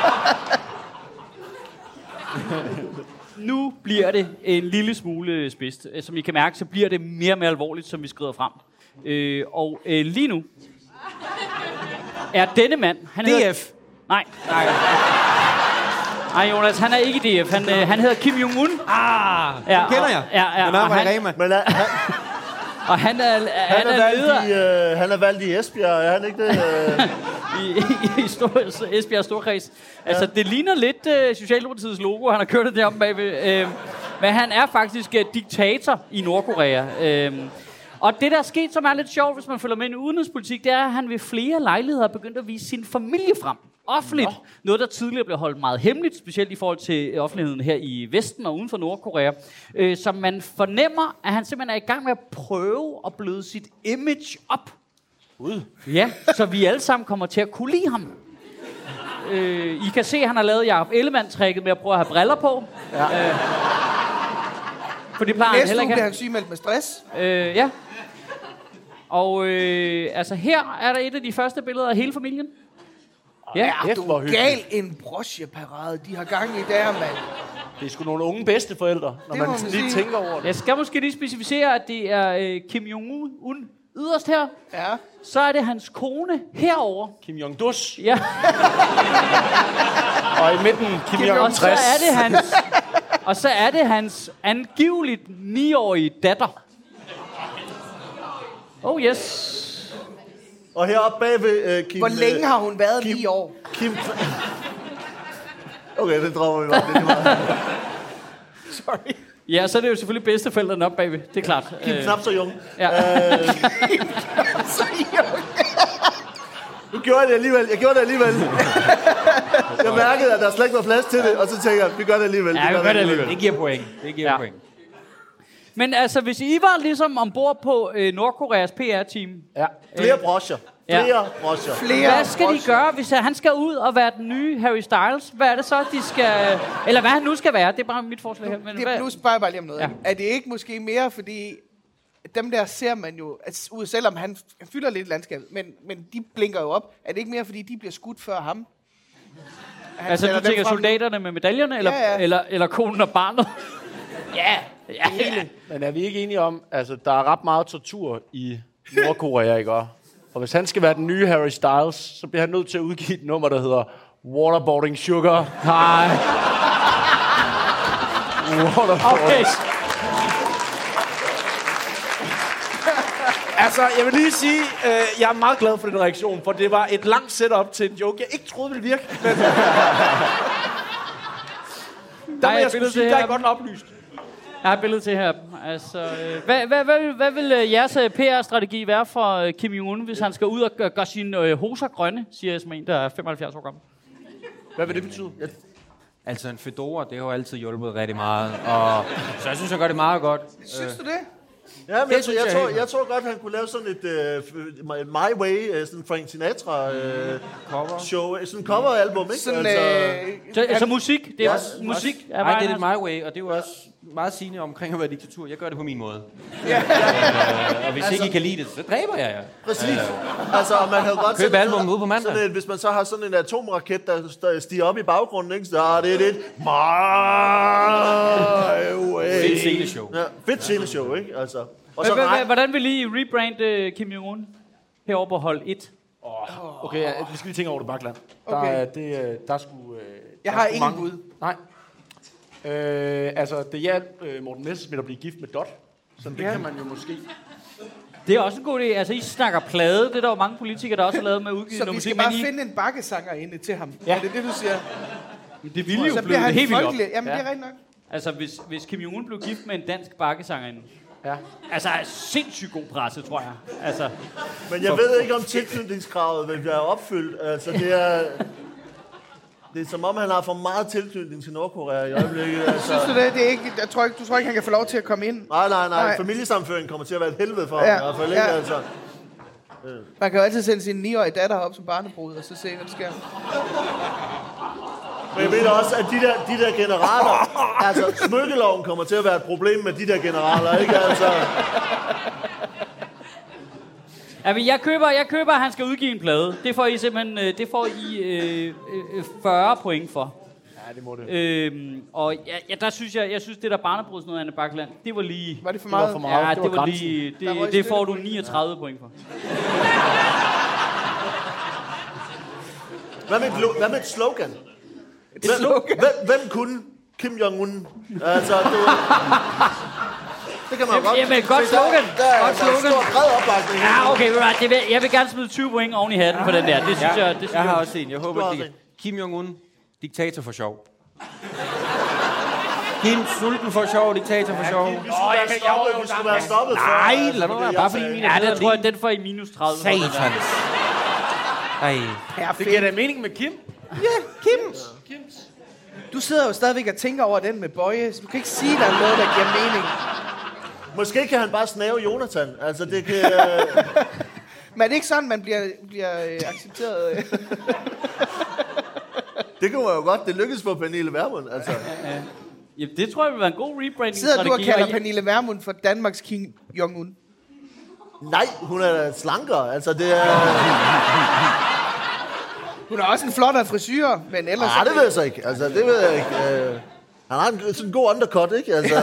[SPEAKER 1] Nu bliver det en lille smule spidst. Som I kan mærke, så bliver det mere og mere alvorligt, som vi skrider frem. Øh, og øh, lige nu er denne mand... Han
[SPEAKER 3] D
[SPEAKER 1] hedder-
[SPEAKER 3] F.
[SPEAKER 1] Nej. Nej. Nej, Jonas, han er ikke D F. Han, øh, han hedder Kim Jong-un.
[SPEAKER 3] Ah,
[SPEAKER 1] Ja,
[SPEAKER 3] den kender jeg.
[SPEAKER 1] Ja, ja,
[SPEAKER 3] Den
[SPEAKER 1] og
[SPEAKER 3] arbejder i
[SPEAKER 1] han,
[SPEAKER 3] Rema.
[SPEAKER 2] Men er, han,
[SPEAKER 1] og han er,
[SPEAKER 2] han,
[SPEAKER 1] han
[SPEAKER 2] er
[SPEAKER 1] er
[SPEAKER 2] valgt
[SPEAKER 1] leder
[SPEAKER 2] i, øh, han er valgt i Esbjerg, er han ikke det? Øh?
[SPEAKER 1] i, i, i stor, Esbjerg Storkreds. Altså, det ligner lidt uh, Socialdemokratiets logo, han har kørt det deromme bagved. Uh, men han er faktisk uh, diktator i Nordkorea. Uh, og det, der er sket, som er lidt sjovt, hvis man følger med i udenrigspolitik, det er, at han ved flere lejligheder er begyndt at vise sin familie frem. Offentligt. Nå. Noget, der tidligere blev holdt meget hemmeligt, specielt i forhold til offentligheden her i Vesten og uden for Nordkorea. Øh, så man fornemmer, at han simpelthen er i gang med at prøve at bløde sit image op.
[SPEAKER 5] Ud.
[SPEAKER 1] Ja, så vi alle sammen kommer til at kunne lide ham. Øh, I kan se, at han har lavet Jacob Ellemann-tricket med at prøve at have briller på. Ja. Øh, for det plejer han
[SPEAKER 4] Næste
[SPEAKER 1] heller
[SPEAKER 4] uge
[SPEAKER 1] ikke
[SPEAKER 4] bliver
[SPEAKER 1] at
[SPEAKER 4] han sygemeldt med stress.
[SPEAKER 1] øh, ja. Og øh, altså her er der et af de første billeder af hele familien. Ja.
[SPEAKER 4] Er
[SPEAKER 5] Kæft,
[SPEAKER 4] du
[SPEAKER 5] hvor hyggeligt.
[SPEAKER 4] gal en brocheparade, de har gang i der, mand.
[SPEAKER 5] Det er sgu nogle unge bedsteforældre, når
[SPEAKER 4] Det
[SPEAKER 5] man,
[SPEAKER 4] må man
[SPEAKER 5] lige
[SPEAKER 4] sige.
[SPEAKER 5] tænker over det.
[SPEAKER 1] Jeg skal måske lige specificere, at det er øh, Kim Jong-un yderst her.
[SPEAKER 4] Ja.
[SPEAKER 1] Så er det hans kone herover.
[SPEAKER 5] Kim Jong-dus.
[SPEAKER 1] Ja.
[SPEAKER 5] Og i midten Kim
[SPEAKER 1] Og
[SPEAKER 5] Jong-un
[SPEAKER 1] så
[SPEAKER 5] tres.
[SPEAKER 1] er det hans, og så er det hans angiveligt niårige datter. Oh yes.
[SPEAKER 2] Og heroppe bagved øh, Kim...
[SPEAKER 4] Hvor længe har hun været?
[SPEAKER 2] Kim-
[SPEAKER 4] Ni år.
[SPEAKER 2] Kim... Okay, det dropper vi bare. Det er meget.
[SPEAKER 4] Sorry.
[SPEAKER 1] Ja, så er det jo selvfølgelig bedsteforældrene op bagved. Det er klart.
[SPEAKER 2] Kim
[SPEAKER 1] Øh,
[SPEAKER 2] knap så jung.
[SPEAKER 1] ja.
[SPEAKER 4] Så
[SPEAKER 2] Nu gjorde jeg det alligevel. Jeg gjorde det alligevel. Jeg mærkede, at der slet ikke var plads til det, og så tænker jeg, vi gør det alligevel.
[SPEAKER 1] Ja, vi gør det alligevel.
[SPEAKER 3] Det giver point. Det giver
[SPEAKER 1] Ja.
[SPEAKER 3] point.
[SPEAKER 1] Men altså, hvis I var ligesom ombord på øh, Nordkoreas P R-team,
[SPEAKER 5] Ja.
[SPEAKER 2] Flere broscher.
[SPEAKER 1] Ja.
[SPEAKER 2] Flere broscher.
[SPEAKER 4] flere
[SPEAKER 1] hvad skal de
[SPEAKER 4] broscher.
[SPEAKER 1] gøre, hvis han skal ud og være den nye Harry Styles? Hvad er det så, de skal... Eller hvad han nu skal være, det er bare mit forslag her. Men
[SPEAKER 4] Det,
[SPEAKER 1] hvad?
[SPEAKER 4] nu spørger jeg bare lige om noget.
[SPEAKER 1] Ja.
[SPEAKER 4] Ja. Er det ikke måske mere, fordi dem der ser man jo, altså, ud, selvom han, han fylder lidt i landskabet, men, men de blinker jo op. Er det ikke mere, fordi de bliver skudt før ham? Han
[SPEAKER 1] Altså,
[SPEAKER 4] sætter
[SPEAKER 1] du
[SPEAKER 4] dem
[SPEAKER 1] tænker
[SPEAKER 4] frem.
[SPEAKER 1] soldaterne med medaljerne, eller,
[SPEAKER 4] Ja, ja.
[SPEAKER 1] eller, eller konen og barnet? ja, ja, ja.
[SPEAKER 5] Men er vi ikke enige om, altså der er ret meget tortur i Nordkorea, ikke? Og hvis han skal være den nye Harry Styles, så bliver han nødt til at udgive et nummer, der hedder Waterboarding Sugar.
[SPEAKER 1] Nej.
[SPEAKER 5] Waterboarding.
[SPEAKER 1] Okay.
[SPEAKER 5] Altså, jeg vil lige sige, øh, jeg er meget glad for den reaktion, for det var et langt setup til en joke, jeg ikke troede ville virke. Men der må
[SPEAKER 1] jeg
[SPEAKER 5] jeg skulle
[SPEAKER 1] billede
[SPEAKER 5] sige,
[SPEAKER 1] til
[SPEAKER 5] der er
[SPEAKER 1] her.
[SPEAKER 5] godt oplyst.
[SPEAKER 1] Jeg har et billede til her. Altså, øh, hvad, hvad, hvad, vil- hvad vil øh, jeres øh, P R-strategi være for øh, Kim Jong-un, hvis han skal ud og gøre, gøre sine øh, hoser grønne, siger jeg som en, der er femoghalvfjerds år gammel?
[SPEAKER 5] Hvad vil det betyde?
[SPEAKER 3] Altså en fedora, det har jo altid hjulpet rigtig meget. Og, så jeg synes, jeg gør det meget godt.
[SPEAKER 4] Synes du det?
[SPEAKER 2] Ja, men
[SPEAKER 3] Det
[SPEAKER 2] jeg,
[SPEAKER 3] synes
[SPEAKER 2] jeg,
[SPEAKER 3] jeg
[SPEAKER 2] tror,
[SPEAKER 3] helt.
[SPEAKER 2] jeg tror godt, han kunne lave sådan et uh, My Way, uh, sådan Frank Sinatra uh,
[SPEAKER 3] Cover.
[SPEAKER 2] show, sådan en cover-album, ikke?
[SPEAKER 4] Sådan,
[SPEAKER 2] altså,
[SPEAKER 4] øh,
[SPEAKER 1] Så, så musik, det er
[SPEAKER 2] Ja,
[SPEAKER 1] også musik. Er
[SPEAKER 3] Nej, det er
[SPEAKER 1] vejen,
[SPEAKER 3] lidt my way, og det er jo også meget sigende omkring at være diktatur. Jeg gør det på min måde.
[SPEAKER 4] Ja.
[SPEAKER 3] øh, og hvis altså, ikke I kan lide det, så dræber jeg jer.
[SPEAKER 2] Præcis. Altså, og man kan jo godt
[SPEAKER 3] Køb album ude på mandag.
[SPEAKER 2] Sådan et, hvis man så har sådan en atomraket, der stiger op i baggrunden, ikke? Så er det et my way.
[SPEAKER 3] Fedt sceneshow.
[SPEAKER 2] Ja, fedt sceneshow, ikke? Altså. Og
[SPEAKER 1] så,
[SPEAKER 2] så
[SPEAKER 1] hvordan vil I rebrande Kim Jong-un herovre på hold et?
[SPEAKER 5] Oh, okay, ja, vi skal lige tænke over det, Bakland. Der,
[SPEAKER 4] Okay.
[SPEAKER 5] er- det, der skulle... Øh,
[SPEAKER 4] Jeg
[SPEAKER 5] der
[SPEAKER 4] har
[SPEAKER 5] skulle
[SPEAKER 4] ingen
[SPEAKER 5] mange-
[SPEAKER 4] bud.
[SPEAKER 5] Nej. Øh, altså, det hjalp øh, Morten Messerschmidt at blive gift med Dot. Så det
[SPEAKER 4] Ja.
[SPEAKER 5] kan man jo måske...
[SPEAKER 1] Det er også en god idé. Altså, I snakker plade. Det er der jo mange politikere, der også har lavet med udgivet
[SPEAKER 4] Så
[SPEAKER 1] noget
[SPEAKER 4] vi skal
[SPEAKER 1] musik.
[SPEAKER 4] bare
[SPEAKER 1] Men I,
[SPEAKER 4] finde en bakkesanger inde til ham.
[SPEAKER 5] Ja.
[SPEAKER 4] Er det det, du siger?
[SPEAKER 1] det ville jo
[SPEAKER 4] Så bliver
[SPEAKER 1] blive
[SPEAKER 4] han
[SPEAKER 1] helt vildt op.
[SPEAKER 4] folkelig. Jamen,
[SPEAKER 5] Ja.
[SPEAKER 4] det er rigtigt nok.
[SPEAKER 1] Altså, hvis, hvis Kim Jong-un blev gift med en dansk bakkesangerinde.
[SPEAKER 5] Ja.
[SPEAKER 1] Altså, sindssygt god presse, tror jeg. Altså,
[SPEAKER 2] Men jeg ved ikke, om tilknytningskravet vil blive opfyldt. Altså, det er... Det er som om, han har for meget tilknytning til Nordkorea i øjeblikket. Altså.
[SPEAKER 4] Synes du det? Det er ikke, jeg tror ikke, du tror ikke, han kan få lov til at komme ind?
[SPEAKER 2] Nej, nej, nej.
[SPEAKER 4] Nej.
[SPEAKER 2] Familiesammenføring kommer til at være et helvede for
[SPEAKER 4] Ja,
[SPEAKER 2] ham i hvert fald, ikke?
[SPEAKER 4] ja.
[SPEAKER 2] Altså.
[SPEAKER 4] Man kan jo altid sende sin niårige datter op som barnebrud, og så se, hvad der sker.
[SPEAKER 2] Men jeg ved også, at de der, de der generaler... Altså, smykkeloven kommer til at være et problem med de der generaler, ikke? Altså...
[SPEAKER 1] altså, jeg køber, jeg køber, at han skal udgive en plade. Det får I simpelthen øh, det får I øh, øh, fyrre point for.
[SPEAKER 5] Ja, det må det.
[SPEAKER 1] Øhm, og ja, ja, der synes jeg, jeg synes, det der barnebruds noget andet Bakland, det var lige...
[SPEAKER 4] Var det for
[SPEAKER 5] Det var
[SPEAKER 4] meget?
[SPEAKER 5] for meget.
[SPEAKER 1] Ja,
[SPEAKER 5] det
[SPEAKER 1] det
[SPEAKER 5] var
[SPEAKER 1] var
[SPEAKER 5] grænsen.
[SPEAKER 1] lige...
[SPEAKER 4] Der røg
[SPEAKER 1] Det, det får du
[SPEAKER 4] støtte på.
[SPEAKER 1] niogtredive point for.
[SPEAKER 2] Hvad med, et lo- hvad med et slogan?
[SPEAKER 4] Et
[SPEAKER 2] Hvem,
[SPEAKER 4] slogan?
[SPEAKER 2] hvem, hvem kunne Kim Jong-un? Altså, det, det kan man jo godt...
[SPEAKER 1] Jamen, godt
[SPEAKER 2] se,
[SPEAKER 1] slogan.
[SPEAKER 2] Der, der,
[SPEAKER 1] Godt
[SPEAKER 2] der er
[SPEAKER 1] slogan.
[SPEAKER 2] stor bred opbakning.
[SPEAKER 1] Ja, okay, right. det vil, jeg vil gerne smide tyve point oven i hatten på den der. Det synes
[SPEAKER 3] Ja,
[SPEAKER 1] jeg... Det synes
[SPEAKER 3] jeg har
[SPEAKER 1] jeg,
[SPEAKER 3] også en. Jeg håber,
[SPEAKER 2] Du har
[SPEAKER 3] at
[SPEAKER 2] også
[SPEAKER 3] det Kim Jong-un, diktator for sjov. Kim sulten for sjov, diktator for sjov.
[SPEAKER 2] Vi skulle være stoppet, vi skulle være stoppet før.
[SPEAKER 3] Nej,
[SPEAKER 2] altså,
[SPEAKER 3] lad nu
[SPEAKER 2] det,
[SPEAKER 3] være.
[SPEAKER 2] jeg
[SPEAKER 3] Bare fordi
[SPEAKER 2] sagde.
[SPEAKER 3] min
[SPEAKER 1] ja,
[SPEAKER 3] er
[SPEAKER 1] det tror jeg, den får I minus tredive. for.
[SPEAKER 3] Satans. Ej.
[SPEAKER 5] Det giver da mening med Kim.
[SPEAKER 4] Ja, Kims. Du sidder jo stadigvæk og tænker over den med Bøje, så du kan ikke sige, der er noget, der giver mening.
[SPEAKER 2] Måske kan han bare snave Jonathan. Altså, det kan...
[SPEAKER 4] Men er det ikke sådan, man bliver, bliver øh, accepteret? øh?
[SPEAKER 2] Det kunne man jo godt. Det lykkedes for Pernille Vermund, altså.
[SPEAKER 1] Ja, det tror jeg vil være en god
[SPEAKER 4] Sidder du og
[SPEAKER 1] rebranding-strategi.
[SPEAKER 4] kalder
[SPEAKER 1] I-
[SPEAKER 4] Pernille Vermund for Danmarks Kim Jong-un?
[SPEAKER 2] Nej, hun er da slankere. Altså, det er...
[SPEAKER 4] Hun har også en flottere frisyr, men ellers...
[SPEAKER 2] Nej, det ved jeg så ikke. Altså, det ved jeg ikke. Uh, han har en sådan en god undercut, ikke? Altså...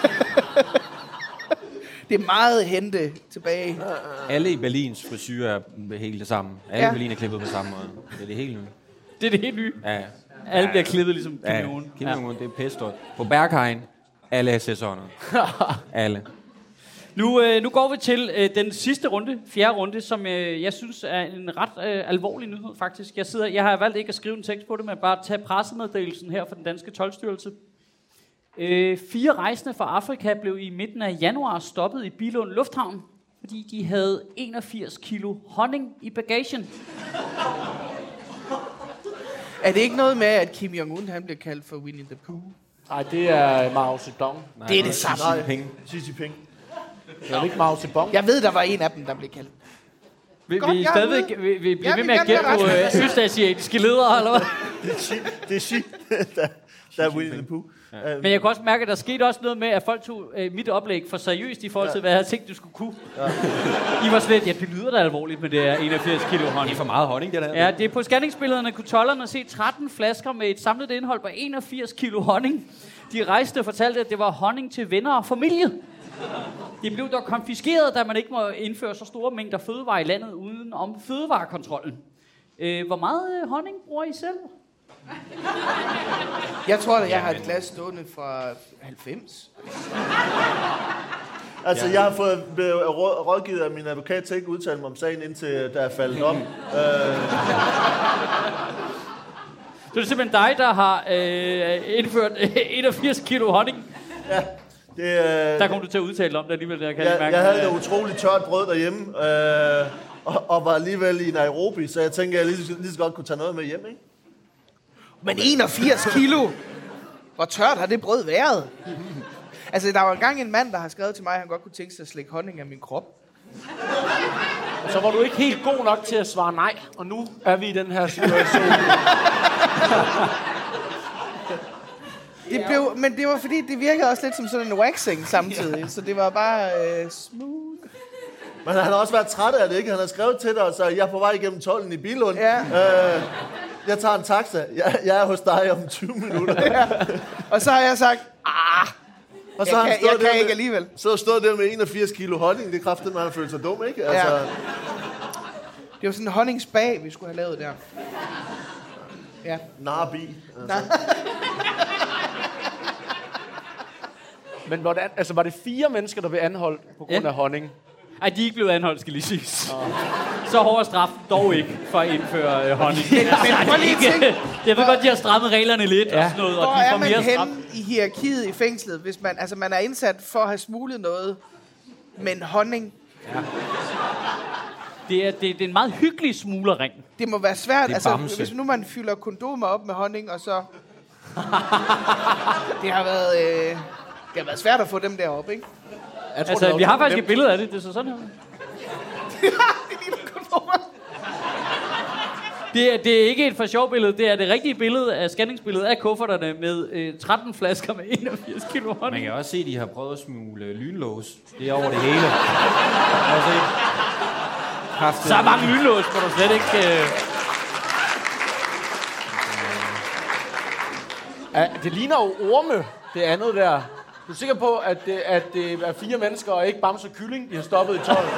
[SPEAKER 4] Det er meget hente tilbage.
[SPEAKER 3] Alle i Berlins frisyrer er helt det samme. Alle
[SPEAKER 4] Ja.
[SPEAKER 3] i Berlin er klippet på samme måde. Det er det helt nye.
[SPEAKER 1] Det er det helt nye.
[SPEAKER 3] Ja, ja.
[SPEAKER 1] Alle bliver klippet ligesom Kim
[SPEAKER 3] Ja,
[SPEAKER 1] Jong-un.
[SPEAKER 3] Kim
[SPEAKER 1] Ja.
[SPEAKER 3] Jong-un, det er pestort. På Berghain, alle er sæsoner. Alle.
[SPEAKER 1] Nu, øh, nu går vi til øh, den sidste runde, fjerde runde, som øh, jeg synes er en ret øh, alvorlig nyhed faktisk. Jeg, sidder, jeg har valgt ikke at skrive en tekst på det, men bare tage pressemeddelelsen her fra den danske toldstyrelse. Øh, fire rejsende fra Afrika blev i midten af januar stoppet i Billund Lufthavn, fordi de havde enogfirs kilo honning i bagagen.
[SPEAKER 4] Er det ikke noget med, at Kim Jong-un han bliver kaldt for Winnie the Pooh?
[SPEAKER 5] Nej, det er Mao Zedong.
[SPEAKER 3] Nej,
[SPEAKER 4] Det er det samme.
[SPEAKER 2] Nej,
[SPEAKER 3] Penge.
[SPEAKER 2] Xi Jinping.
[SPEAKER 5] Det er ikke Mao Zedong.
[SPEAKER 4] Jeg ved, der var en af dem, der blev kaldt.
[SPEAKER 1] Vil
[SPEAKER 4] Godt,
[SPEAKER 1] vi
[SPEAKER 4] jeg
[SPEAKER 1] stadigvæk
[SPEAKER 4] ved.
[SPEAKER 1] vil, vil blive
[SPEAKER 4] Jeg
[SPEAKER 1] ved
[SPEAKER 4] vil
[SPEAKER 1] med at
[SPEAKER 4] gerne
[SPEAKER 1] gætte
[SPEAKER 4] være
[SPEAKER 1] på øh, østasiatiske ledere, eller hvad?
[SPEAKER 2] Det er Xi, det er Xi der, der er Winnie the Pooh. Ja.
[SPEAKER 1] Men jeg kan også mærke, at der skete også noget med, at folk tog øh, mit oplæg for seriøst i forhold til, hvad jeg havde tænkt, du skulle kunne. Ja. I var slet, ja, det lyder da alvorligt med det her enogfirs kilo
[SPEAKER 3] Det er
[SPEAKER 1] honning.
[SPEAKER 3] for meget honning, det der.
[SPEAKER 1] Ja, det er på scanningsbillederne kunne tolderne se tretten flasker med et samlet indhold på enogfirs kilo honning. De rejste og fortalte, at det var honning til venner og familie. Det blev dog konfiskeret, da man ikke må indføre så store mængder fødevarer i landet uden om fødevarekontrollen. Øh, hvor meget øh, honning bruger I selv?
[SPEAKER 4] Jeg tror, at jeg har et glas stående fra halvfems.
[SPEAKER 2] Altså, jeg har fået blevet rå- rådgivet af min advokat til ikke at udtale mig om sagen, indtil der er faldet om. Øh,
[SPEAKER 1] Så det er simpelthen dig, der har øh, indført øh, enogfirs kilo honning.
[SPEAKER 2] ja, det, øh,
[SPEAKER 1] Der kom du til at udtale om det alligevel, der kan jeg,
[SPEAKER 2] jeg,
[SPEAKER 1] mærke.
[SPEAKER 2] jeg havde noget utroligt tørt brød derhjemme, øh, og, og var alligevel i Nairobi, så jeg tænkte, at jeg lige, lige så godt kunne tage noget med hjem, ikke?
[SPEAKER 4] Men enogfirs kilo! Hvor tørt har det brød været? Altså, der var engang en mand, der har skrevet til mig, at han godt kunne tænke sig at slikke honning af min krop.
[SPEAKER 5] Så var du ikke helt god nok til at svare nej, og nu er vi i den her situation.
[SPEAKER 4] Det blev, men det var fordi, det virkede også lidt som sådan en waxing samtidig. Ja. Så det var bare øh, smooth.
[SPEAKER 2] Men han har også været træt af det, ikke? Han har skrevet til dig og sagt, jeg er på vej igennem tolden i Billund.
[SPEAKER 4] Ja.
[SPEAKER 2] Øh, jeg tager en taxa. Jeg, jeg er hos dig om tyve minutter.
[SPEAKER 4] Ja. Og så har jeg sagt, ah,
[SPEAKER 2] og så
[SPEAKER 4] jeg,
[SPEAKER 2] har han
[SPEAKER 4] kan, jeg kan
[SPEAKER 2] med,
[SPEAKER 4] ikke alligevel.
[SPEAKER 2] Så har stået der med enogfirs kilo honning. Det er kraftigt, man har følt sig dum, ikke? Altså,
[SPEAKER 4] Ja. Det var sådan en honningsbag, vi skulle have lavet der. Ja.
[SPEAKER 2] Narbi. Altså.
[SPEAKER 5] Men hvordan, altså, var det fire mennesker, der blev anholdt på grund
[SPEAKER 1] Ja.
[SPEAKER 5] af honning?
[SPEAKER 1] Ej, de er ikke blevet anholdt, skal lige siges. Oh. Så hård straf dog ikke for at indføre øh, honning.
[SPEAKER 4] Men prøv lige at tænke,
[SPEAKER 1] Jeg ved godt, de har strammet reglerne lidt ja. og sådan noget, og
[SPEAKER 4] hvor
[SPEAKER 1] de
[SPEAKER 4] er
[SPEAKER 1] får
[SPEAKER 4] man
[SPEAKER 1] mere straf.
[SPEAKER 4] henne i hierarkiet i fængslet, hvis man, altså man er indsat for at have smuglet noget med en honning?
[SPEAKER 1] Ja. Det, er, det, det er en meget hyggelig smuglerring.
[SPEAKER 4] Det må være svært, altså
[SPEAKER 3] bamse.
[SPEAKER 4] hvis nu man fylder kondomer op med honning, og så... det har været... Øh, det har været svært at få dem deroppe, ikke?
[SPEAKER 5] Jeg tror,
[SPEAKER 1] Altså,
[SPEAKER 5] det
[SPEAKER 1] vi har
[SPEAKER 5] var
[SPEAKER 1] faktisk
[SPEAKER 5] nemt.
[SPEAKER 1] et billede af det. Det er så sådan her. Det er, det er ikke et for sjov billede. Det er det rigtige billede af scanningsbilledet af kufferterne med øh, tretten flasker med enogfirs kilo honning.
[SPEAKER 3] Man kan også se, at de har prøvet at smule lynlås. Det er over det hele. Altså, haft
[SPEAKER 1] Så mange lynlås må du slet ikke... Øh...
[SPEAKER 5] Ja, det ligner jo orme, det andet der. Du er sikker på, at det, at det er fire mennesker, og ikke bamse og kylling, de har stoppet i tolv?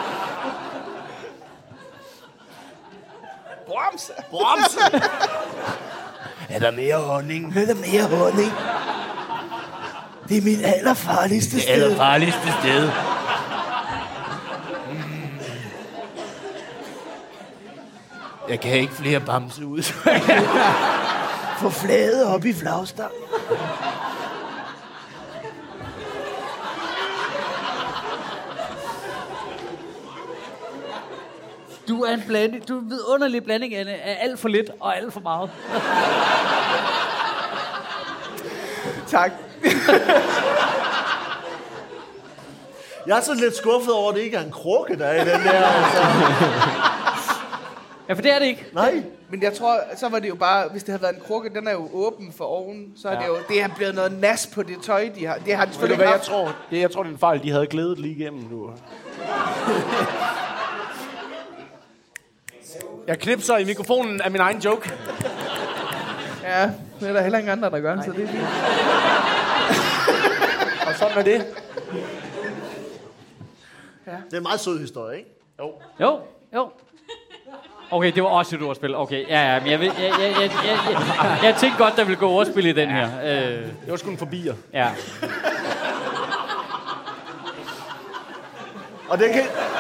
[SPEAKER 4] Bromse!
[SPEAKER 2] Bromse!
[SPEAKER 7] Er der mere honning? Er der mere honning? Det er mit allerfarligste sted. Det allerfarligste sted. Mm. Jeg kan ikke flere bamse ud. Få flade op i flagstang.
[SPEAKER 1] Du er en blanding, du er en vidunderlig blanding af, af alt for lidt og alt for meget.
[SPEAKER 4] Tak.
[SPEAKER 2] Jeg er så lidt skuffet over, at det ikke er en krukke, der er i den der. Altså.
[SPEAKER 1] Ja, for det er det ikke.
[SPEAKER 2] Nej.
[SPEAKER 4] Men jeg tror, så var det jo bare, hvis det havde været en krukke, den er jo åben for oven, så er ja. det jo, det er blevet noget nas på det tøj, de har. Det har de
[SPEAKER 5] Ved du
[SPEAKER 4] selvfølgelig
[SPEAKER 5] hvad,
[SPEAKER 4] ikke
[SPEAKER 5] jeg
[SPEAKER 4] haft.
[SPEAKER 5] tror, det, jeg tror, det er en fejl, de havde glædet lige igennem nu. Jeg knipser i mikrofonen af min egen joke.
[SPEAKER 4] Ja, det er der heller ingen andre, der gør, så det er fint.
[SPEAKER 5] Og sådan er det.
[SPEAKER 2] Det er en meget sød historie, ikke?
[SPEAKER 5] Jo.
[SPEAKER 1] Jo, jo. Okay, det var også et ordspil. Okay, ja, ja, men jeg, vil, jeg, jeg, jeg, jeg, jeg, jeg tænkte godt, der ville gå ordspil i den her. Øh,
[SPEAKER 5] Det var sgu en forbier.
[SPEAKER 1] ja.
[SPEAKER 2] Og det kan...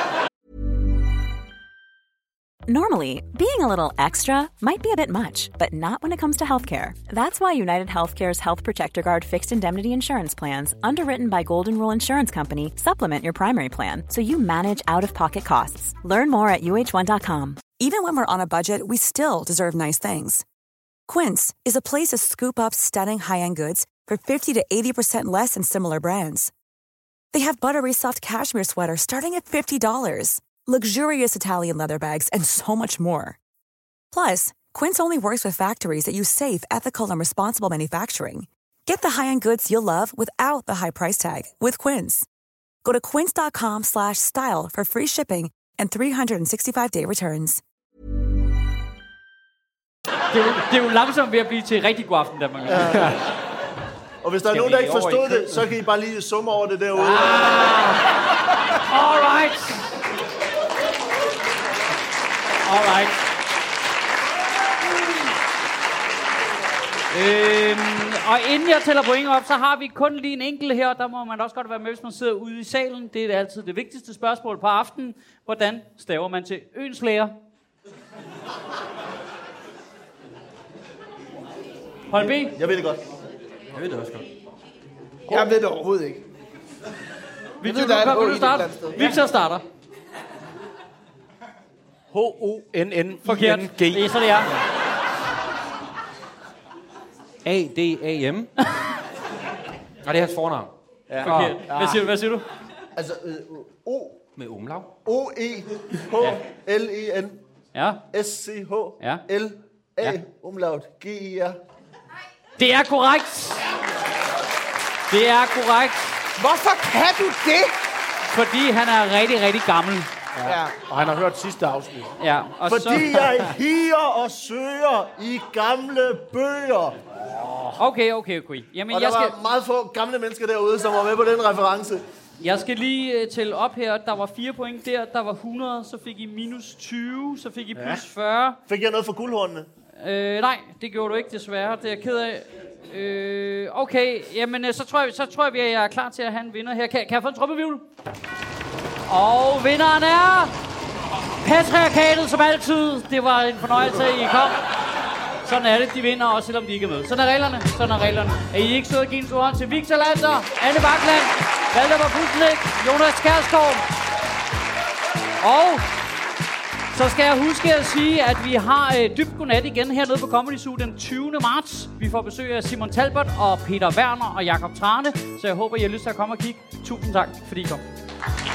[SPEAKER 8] Normally, being a little extra might be a bit much, but not when it comes to healthcare. That's why United Healthcare's Health Protector Guard fixed indemnity insurance plans, underwritten by Golden Rule Insurance Company, supplement your primary plan so you manage out-of-pocket costs. Learn more at U H one dot com.
[SPEAKER 9] Even when we're on a budget, we still deserve nice things. Quince is a place to scoop up stunning high-end goods for fifty to eighty percent less than similar brands. They have buttery soft cashmere sweaters starting at fifty dollars, luxurious Italian leather bags, and so much more. Plus, Quince only works with factories that use safe, ethical, and responsible manufacturing. Get the high-end goods you'll love without the high price tag with Quince. Go to quince dot com slash style for free shipping and three sixty-five day returns.
[SPEAKER 1] Det, er jo, det er jo langsomt ved at blive til rigtig god aften, Danmark. Ja.
[SPEAKER 2] Og hvis der er nogen, der ikke forstod det, så kan I bare lige summe over det derude.
[SPEAKER 1] Ah. All right. All right. Øhm, og inden jeg tæller point op, så har vi kun lige en enkelt her, og der må man også godt være med, hvis man sidder ude i salen. Det er altid det vigtigste spørgsmål på aftenen. Hvordan staver man til Ønslæger? Hold B.
[SPEAKER 2] Jeg ved det godt.
[SPEAKER 3] Jeg ved det også godt.
[SPEAKER 4] Jeg ved det overhovedet ikke.
[SPEAKER 1] Victor,
[SPEAKER 4] ved, der er
[SPEAKER 1] du,
[SPEAKER 4] et
[SPEAKER 1] kan,
[SPEAKER 4] H
[SPEAKER 1] vil
[SPEAKER 4] i
[SPEAKER 1] du
[SPEAKER 4] det
[SPEAKER 1] starte?
[SPEAKER 4] et eller andet
[SPEAKER 1] Victor starter.
[SPEAKER 5] H O N N
[SPEAKER 1] Forkert.
[SPEAKER 5] I N G.
[SPEAKER 1] Det er så det er.
[SPEAKER 3] A D A M. Nej, det er hans fornavn.
[SPEAKER 5] Ja.
[SPEAKER 1] Forkert. Hvad siger du? Hvad siger du?
[SPEAKER 2] Altså, øh, O,
[SPEAKER 3] Med umlaug.
[SPEAKER 2] O, E, H, L, E, N,
[SPEAKER 1] Ja.
[SPEAKER 2] S, C, H,
[SPEAKER 1] Ja.
[SPEAKER 2] L, A,
[SPEAKER 1] Ja.
[SPEAKER 2] umlaut, G, I, R.
[SPEAKER 1] Det er korrekt. Det er korrekt.
[SPEAKER 4] Hvorfor kan du det?
[SPEAKER 1] Fordi han er rigtig, rigtig gammel.
[SPEAKER 4] Ja. ja.
[SPEAKER 5] Og han har hørt sidste afsnit.
[SPEAKER 1] Ja, og
[SPEAKER 2] Fordi
[SPEAKER 1] så...
[SPEAKER 2] jeg higer og søger i gamle bøger.
[SPEAKER 1] Okay, okay, okay. Jamen,
[SPEAKER 2] Og der
[SPEAKER 1] jeg skal,
[SPEAKER 2] var meget få gamle mennesker derude, som var med på den reference.
[SPEAKER 1] jeg skal lige uh, tælle op her. Der var fire point der, der var hundrede, så fik I minus tyve, så fik I plus fyrre.
[SPEAKER 2] Fik jeg noget for guldhornene?
[SPEAKER 1] Øh, nej, det gjorde du ikke, desværre. Det er jeg ked af. Øh, okay, jamen, så tror, jeg, så tror jeg, at jeg er klar til at have en vinder her. Kan, kan jeg få en trummevivl? Og vinderen er... Patriarkatet, som altid. Det var en fornøjelse, at I kom. Sådan er det, de vinder også, selvom de ikke er med. Sådan er reglerne, sådan er reglerne. Er I ikke søde at give en stor hånd til Victor Lander, Anne Bakland, Valdemar Pusnik, Jonas Kjærsgaard. Og så skal jeg huske at sige, at vi har øh, dybt godnat igen hernede på Comedy Zoo den tyvende marts. Vi får besøg af Simon Talbot og Peter Werner og Jakob Trane. Så jeg håber, I har lyst til at komme og kigge. Tusind tak, fordi I kom.